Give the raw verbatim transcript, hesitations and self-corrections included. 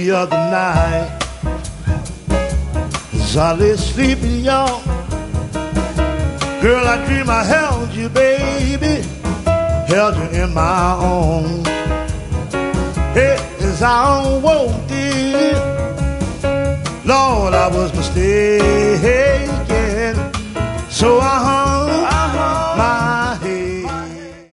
the other night, as I lay sleeping, y'all, girl, I dream I held you, baby, held you in my arms. Hey, as I awoke, dear, Lord, I was mistaken.